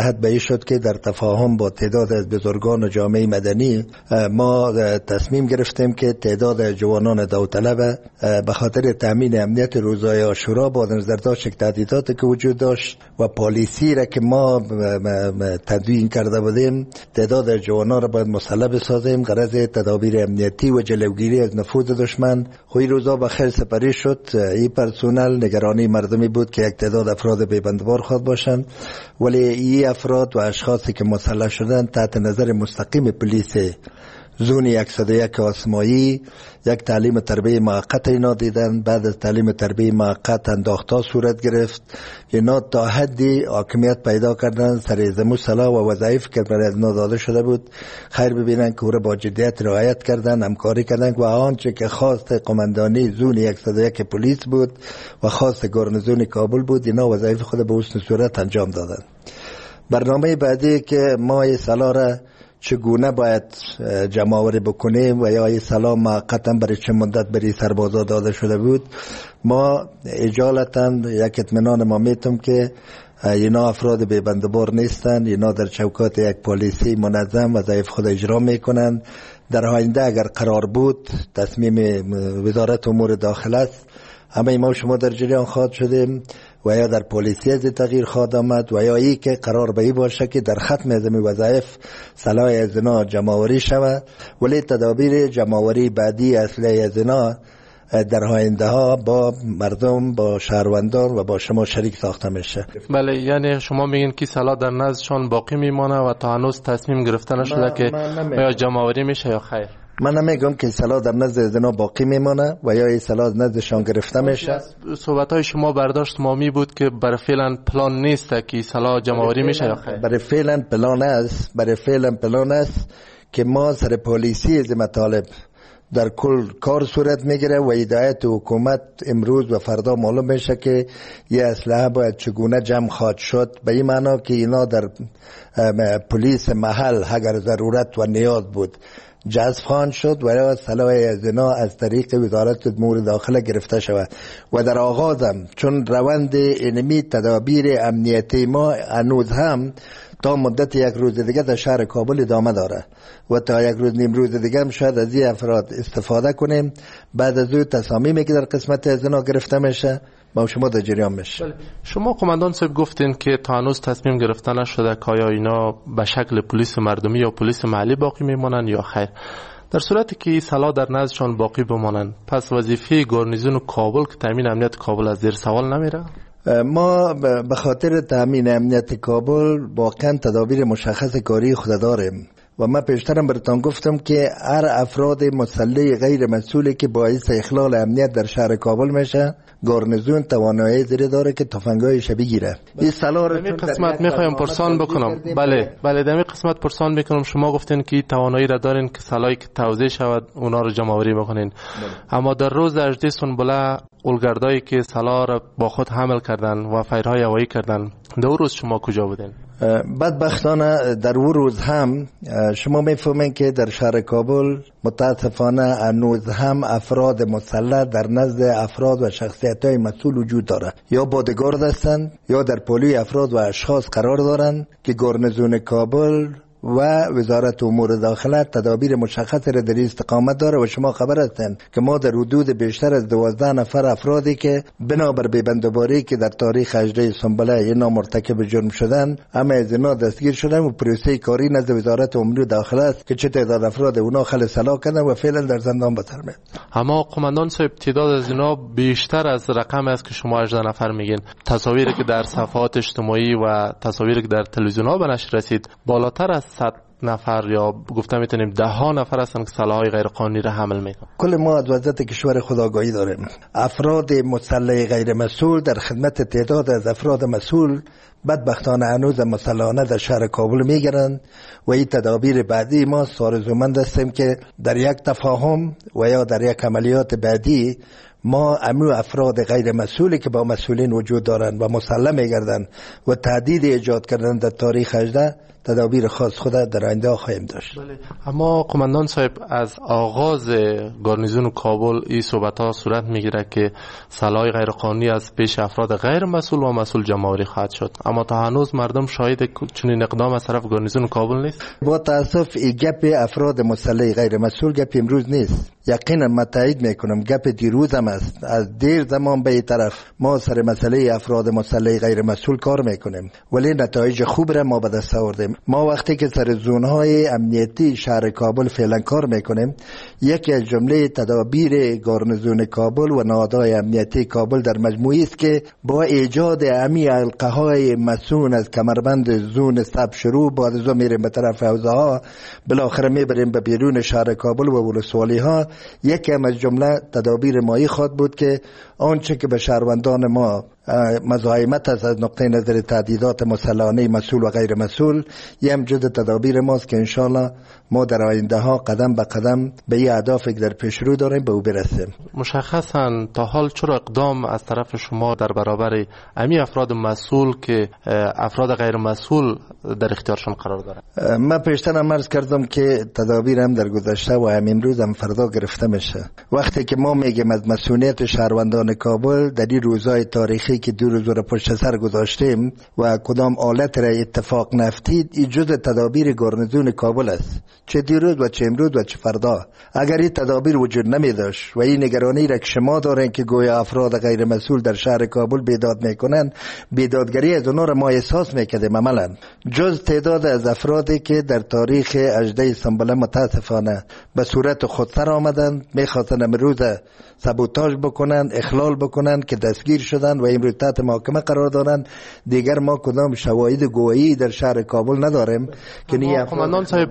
جهت به این شد که در تفاهم با تعداد از بزرگان جامعه مدنی ما تصمیم گرفتیم که تعداد جوانان داوطلب به خاطر تامین امنیت روزهای عاشورا با نظر داشت تهدیداتی که وجود داشت و پالیسی را که ما تدوین کرده بودیم، تعداد جوانان را باید مسلح بسازیم غرض تدابیر امنیتی و جلوگیری از نفوذ دشمن. خوی روزا به خیر سپری شد. این پرسونل نگرانی مردمی بود که یک تعداد افراد بیبندبار خواهد باشند، ولی این افراد و اشخاصی که مسلح شدن تحت نظر مستقیم پلیس زون 101 آسمایی یک تعلیم تربیه موقت اینا دیدن. بعد از تعلیم تربیه موقت انداختها صورت گرفت. اینا تا حدی حاکمیت پیدا کردن سر زمو سلاح و وظایف که برای اینا داده شده بود خیر ببینن که او را با جدیت رعایت کردن، همکاری کردن و آنچه که خواست قماندانی زون 101 پلیس بود و خواست گارنیزون کابل بود اینا وظایف خود به حسن صورت انجام دادن. برنامه بعدی که ما این سلاح را چگونه باید جمع‌آوری بکنیم و یا این سلاح موقتا برای چه مدت برای سربازا داده شده بود، ما اجالتا یک اطمینان ما میتم که اینا افراد بیبندبار نیستند. اینا در چوکات یک پلیسی منظم وظایف خود اجرا میکنند. در آینده اگر قرار بود تصمیم وزارت امور داخل است، همه ما شما در جریان خواهد شدیم و یا در پلیسی از تغییر خواهد آمد و یا ای که قرار به ای باشه که در ختم از وظایف سلاح از اینا جمع‌آوری شود، ولی تدابیر جمع‌آوری بعدی اصلی از اینا در آینده ها با مردم، با شهروندان و با شما شریک ساخته میشه. بله، یعنی شما میگین که سلاح در نزدشان باقی میمانه و تا هنوز تصمیم گرفته نشده که یا جمع‌آوری میشه یا خیر؟ من نمیگم که سلاح در نزد اینا باقی میمانه و یا این سلاح نزدشان گرفته میشه. صحبت‌های شما برداشت مامی بود که برای فعلا پلان نیست که سلاح جمع‌آوری میشه یا خیر؟ برای فعلا پلان است که ما سر پلیسی از مطالب در کل کار صورت میگیره و هدایت حکومت امروز و فردا معلوم میشه که یه اسلحه باید چگونه جمع خواهد شد، به این معنا که اینا در پلیس محل اگر ضرورت و نیاز بود جذب خواهند شد و یا سلاح از اینا از طریق وزارت امور داخله گرفته شود. و در آغازم چون روند اینمی تدابیر امنیتی ما هنوز هم تا مدت یک روز دیگه در شهر کابل ادامه داره و تا یک روز نیم روز دیگه هم شاید از این افراد استفاده کنیم. بعد از او تصامیمی که در قسمت از اینا گرفته میشه ما شما در جریان میشه. شما قماندان صاحب گفتین که تا هنوز تصمیم گرفته نشده که آیا اینا به شکل پلیس مردمی یا پلیس محلی باقی میمونن یا خیر. در صورتی که سلاح در نزدشان باقی بمانن، پس وظیفه گارنیزون کابل که تامین امنیت کابل از زیر سوال نمیره؟ ما به خاطر تامین امنیت کابل واقعا تدابیر مشخص کاری خود داریم و من پیشترم براتون گفتم که هر افراد مسلح غیر مسئولی که باعث اخلال امنیت در شهر کابل میشه، گارنیزون توانایی زیری داره که تفنگای شبیه گیره. این سلاح در قسمت میخوایم پرسان بکنم. بله در این قسمت پرسان میکنم. شما گفتین که توانایی را دارین که سلاحی که توزیع شود اونا رو جمع آوری بکنین، اما در روز 18 سنبله اولگردایی که سلاح را با خود حمل کردن و فایرهای هوایی کردن، دو روز شما کجا بودین؟ بدبختانه در اون روز هم شما میفهمین که در شهر کابل متاسفانه هنوز هم افراد مسلح در نزد افراد و شخصیت‌های مسئول وجود داره، یا بادگارد هستند یا در پلی افراد و اشخاص قرار دارند که گارنیزون کابل و وزارت امور داخله تدابیر مشخص را در استقامت داره و شما خبر هستند که ما در حدود بیشتر از 12 نفر افرادی که بنابر بیبندباری که در تاریخ 18 سنبله اینا مرتکب جرم شدن، همه از اینا دستگیر شدن و پروسه کاری نزد وزارت امور داخله است که چه تعداد افراد اونا خل سلاح کردن و فعلا در زندان به سر میبرند. اما قماندان صاحب تعداد از اینا بیشتر از رقم است که شما 18 نفر میگین. تصاویری که در صفحات اجتماعی و تصاویری که در تلویزیون‌ها به نشر رسید بالاتر از 100 نفر یا گفتم میتونیم 10 نفر هستن که سلاح‌های غیر قانونی را حمل میکنن. کل ما از وضعیت کشور خودآگاهی داریم. افراد مسلح غیر مسئول در خدمت تعداد از افراد مسئول بدبختانه هنوز مسلحانه در شهر کابل میگیرند و این تدابیر بعدی ما آرزومند هستیم که در یک تفاهم و یا در یک عملیات بعدی ما امو افراد غیر مسئولی که با مسئولین وجود دارند و مسلح میگردند و تهدید ایجاد کردن در تاریخ 18 تدابیر خاص خود در آینده خواهیم داشت. بله. اما قماندان صاحب، از آغاز گارنیزون کابل این صحبت ها صورت میگیره که سلاح غیرقانونی از پیش افراد غیر مسئول و مسئول جمهوری خواهد شد، اما تا هنوز مردم شاهد چنین اقدام از طرف گارنیزون کابل نیست. با تاسف این گپ افراد مسلح غیر مسئول گپ امروز نیست. یقینا من تایید میکنم گپ دیروز هم است. از دیر زمان به این طرف ما سر مسئله افراد مسلح غیر مسئول کار میکنیم، ولی نتایج خوب را ما به دست آوردیم. ما وقتی که سر زونهای امنیتی شهر کابل فعلا کار میکنیم، یکی از جمله تدابیر گارنیزون کابل و نهادهای امنیتی کابل در مجموعی است که با ایجاد امی حلقه‌های مسون از کمربند زون سب شروع، بعد از میریم به طرف حوزه ها، بالاخره میبریم به بیرون شهر کابل و ولسوالی ها. یکی از جمله تدابیر مایی خواهد بود که آنچه که به شهروندان ما مزاحمت است از نقطه نظر تهدیدات مسلحانه مسئول و غیر مسئول، یه جز تدابیر ماست که انشالله ما در آینده ها قدم به قدم به این اهدافی که در پیش رو داریم به او برسیم. مشخصا تا حال چرا اقدام از طرف شما در برابر امی افراد مسئول که افراد غیر مسئول در اختیارشون قرار دارن؟ من پیشتر عرض کردم که تدابیر هم در گذشته و همین روز هم فردا گرفته میشه. وقتی که ما میگیم از مسئولیت شهروندان کابل در این روزهای تاریخی که 2 روز رو پشت سر گذاشتیم و کدام آلت را اتفاق نفتید، این جز تدابیر گارنیزون کابل است، چه دیروز و چه امروز و چه فردا. اگر این تدابیر وجود نمی داشت و این نگرانی را که شما دارین که گویا افراد غیر مسئول در شهر کابل بیداد میکنن، بیدادگری از اونا را ما احساس میکردیم. عملا جز تعداد از افرادی که در تاریخ 18 سنبله متاسفانه به صورت خودسر آمدن، میخواستن امروز سابوتاژ بکنن، اخلال بکنن که دستگیر شدن و امروز تحت محاکمه قرار دارن. دیگر ما کدام شواهد گواهی در شهر کابل نداریم که قماندان صاحب،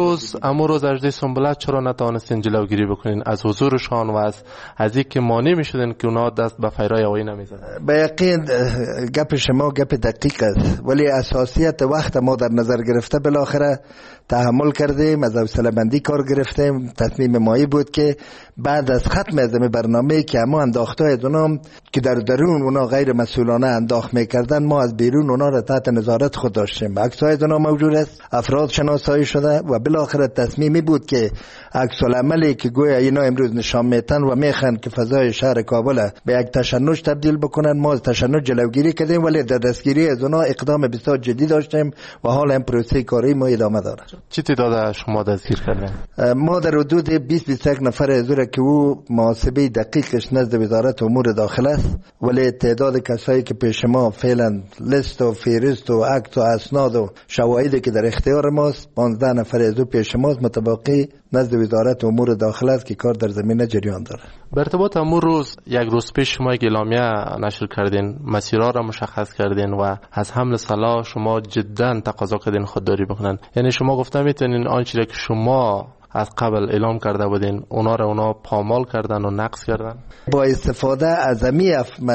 امروز 18 سنبله چرا نتوانستین جلوگیری بکنین از حضورشان و از اینکه مانع میشدن که اونا دست به فیرای هوایی نمیزدن؟ به یقین گپ شما گپ دقیق است، ولی اساسیت وقت ما در نظر گرفته بالاخره تحمل کردیم، از حوصله بندی کار گرفتیم. تصمیم مایی بود که بعد از ختم از برنامه که ما انداخته از اونام که در درون اونا غیر مسئولانه انداخت میکردن، ما از بیرون اونا را تحت نظارت خود داشتیم. عکس‌های از اونا موجود است، افراد شناسایی شده و بالاخره تصمیمی بود که عکس العملی که گویا اینا امروز نشان میتن و میخوان که فضای شهر کابل به یک تشنج تبدیل بکنن، ما از تشنج جلوگیری کردیم، ولی در دستگیری از اونا اقدام بسیار جدی داشتیم و حالا هم پروسه کاری ما ادامه داره. چه تعداد شما دستگیر کردین؟ ما در حدود 20-21 نفر حضور که او محاسبه دقیقش نزد وزارت امور داخله است، ولی تعداد کسایی که پیش ما فعلا لیست و فهرست و عکس و اسناد و شواهدی که در اختیار ماست 15 نفر از او پیش ماست، متبقی نزد وزارت امور داخله است که کار در زمینه جریان داره. به ارتباط امور روز یک روز پیش شما اعلامیه نشر کردین، مسیرها را مشخص کردین و از حمل سلاح شما جدا تقاضا کردین خودداری بکنن. یعنی شما گفتم میتونین آنچه که شما از قبل اعلام کرده بودین اونا پامال کردن و نقض کردن؟ با استفاده از امی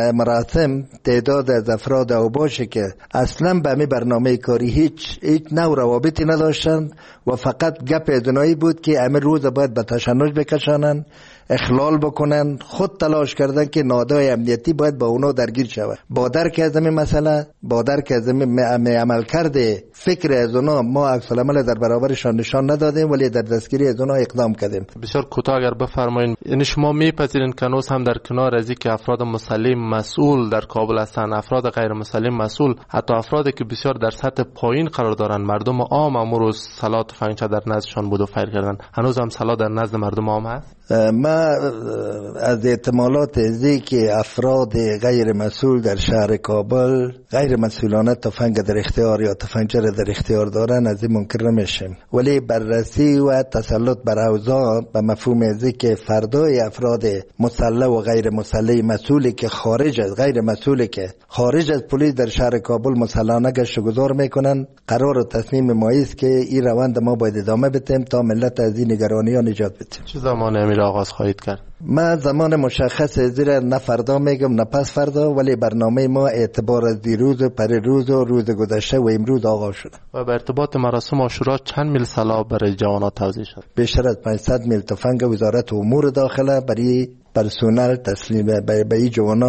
مراسم تعداد از افراد اوباشی که اصلا به امی برنامه کاری هیچ نوع روابطی نداشتن و فقط گپ ادنایی بود که امی روز باید به تشنج بکشانن، اخلال بکنن، خود تلاش کردن که نهادهای امنیتی باید با اونا درگیر شود. با درک از این مسئله، با درک از این عمل کرده فکر از اونا، ما عکس العمل در برابرشان نشان ندادیم ولی در دستگیری از اونا اقدام کردیم. بسیار کوتاه اگر بفرمایید، یعنی شما میپذیرین که هنوز هم در کنار از اینکه افراد مسلح مسئول در کابل هستند، افراد غیر مسلح مسئول، حتی افرادی که بسیار در سطح پایین قرار دارن، مردم عام امروز سلاح تفنگچه در نزدشان بود و فیر کردن، هنوز هم سلاح در نزد مردم عام هست؟ ما از احتمالات ازی که افراد غیر مسئول در شهر کابل غیر مسئولانه تفنگ در اختیار یا تفنگچه در اختیار دارن از این منکر نمیشیم، ولی بررسی و تسلط بر اوضاع به مفهوم ازی که فردای افراد مسلح و غیر مسلح مسئولی که خارج از غیر مسئولی که خارج از پلیس در شهر کابل مسلحانه گشت و گذار میکنن، قرار و تصمیم ما است که این روند ما باید ادامه بدیم تا ملت از این نگرانی ها نجات بدیم. چه زمان امیر آغاز خواهید کرد؟ ما زمان مشخص زیر نه فردا میگم نه پس فردا، ولی برنامه ما اعتبار از دیروز و پریروز و روز گذشته و امروز آغاز شده. و به ارتباط مراسم عاشورا چند میل سلاح برای جوانات توزیع شد؟ بیشتر از 500 میل تفنگ وزارت امور داخله برای پرسنل تسلیم به این جوانا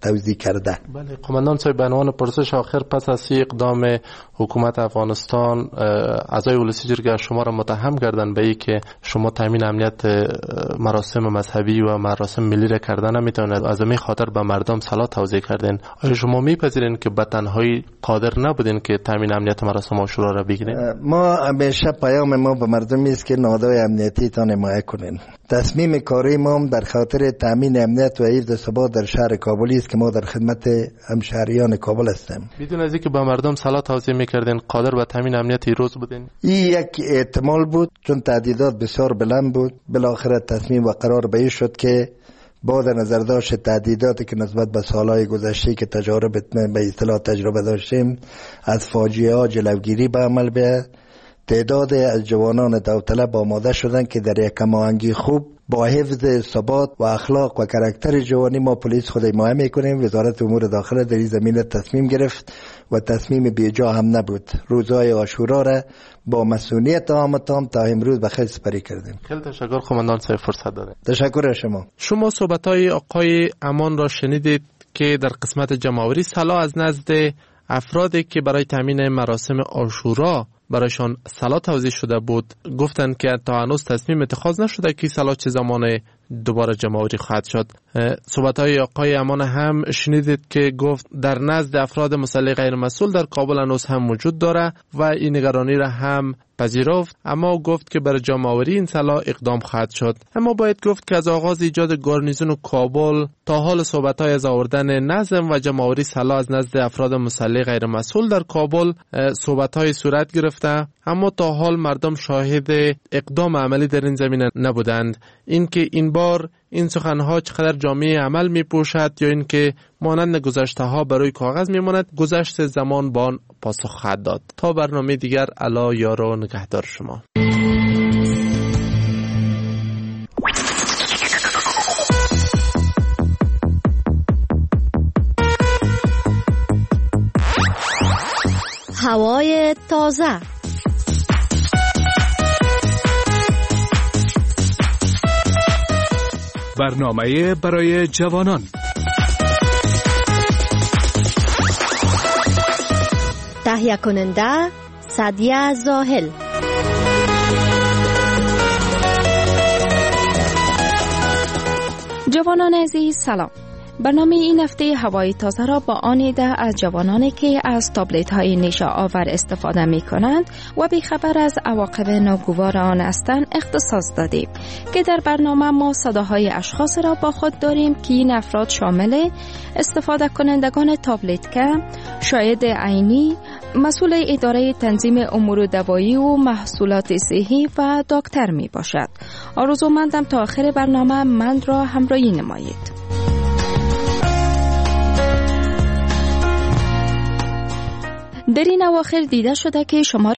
توضیح کرده. بله قماندان صاحب، به عنوان پرسش آخر، پس از اقدام حکومت افغانستان، اعضای ولسی جرگه شما را متهم کردن به این که شما تامین امنیت مراسم مذهبی و مراسم ملی را کردن نمیتونید، از همین خاطر به مردم صلاح توزیع کردین. آیا شما میپذیرین که به تنهایی قادر نبودین که تامین امنیت مراسم عاشورا را بگیرین؟ ما همیشه پیام ما به مردم است که نهادهای امنیتی تان حمایت کنین. تصمیم کاری ما در خاطر تامین امنیت و حفظ ثبات در شهر کابل است که ما در خدمت همشهریان کابل هستیم. بدون از اینکه به مردم صلاح توزیع میکردین، قادر به تامین امنیت روز بودین؟ این یک احتمال بود، چون تهدیدات بسیار بلند بود. بالاخره تصمیم و قرار به این شد که با در نظر داشت تهدیداتی که نسبت به سالهای گذشته که به اصطلاح تجربه داشتیم، از فاجعه ها جلوگیری به عمل بیاید. تعداد از جوانان داوطلب آماده شدند که در یک هماهنگی خوب با حفظ ثبات و اخلاق و کاراکتر جوانی ما پلیس خود حمایت میکنیم. وزارت امور داخله در این زمینه تصمیم گرفت و تصمیم بیجا هم نبود. روزهای عاشورا را با مسئولیت تام تا امروز به خیر سپری کردیم. خیلی تشکر قماندان صاحب، فرصت دادید. تشکر از شما. شما صحبت‌های آقای امان را شنیدید که در قسمت جمع‌آوری صلاح از نزد افرادی که برای تامین مراسم عاشورا برایشان صلاح توزیع شده بود گفتند که تا هنوز تصمیم اتخاذ نشده که صلاح چه زمان دوباره جمع‌آوری خواهد شد. صحبت‌های آقای امان هم شنیدید که گفت در نزد افراد مسلح غیر مسئول در کابل هنوز هم وجود داره و این نگرانی را هم پذیرفت، اما گفت که برای جمع‌آوری این صلاح اقدام خواهد شد. اما باید گفت که از آغاز ایجاد گارنیزون کابل تا حال صحبت‌های از آوردن نظم و جمع‌آوری صلاح از نزد افراد مسلح غیر مسئول در کابل صحبت‌های صورت گرفته، اما تا حال مردم شاهد اقدام عملی در این زمینه نبودند. اینکه این بار این سخنها چقدر جامعه عمل می پوشد یا اینکه مانند گذشته ها برای کاغذ می ماند، گذشت زمان با آن پاسخ خواهد داد. تا برنامه دیگر، الا یار و نگهدار شما. هوای تازه، برنامه برای جوانان. تهیه کننده سعدیه زاهل. جوانان عزیز سلام. برنامه این هفته هوای تازه را با آن ایده از جوانانی که از تابلت های نشا آور استفاده می کنند و بیخبر از عواقب ناگوار آن هستند اختصاص دادیم که در برنامه ما صداهای اشخاص را با خود داریم که این افراد شامل استفاده کنندگان تابلت کم، شاهد عینی، مسئول اداره تنظیم امور دوایی و محصولات صحی و دکتر می باشد. آرزومندم تا آخر برنامه من را همراهی نمایید. در این اواخر دیده شده که شمار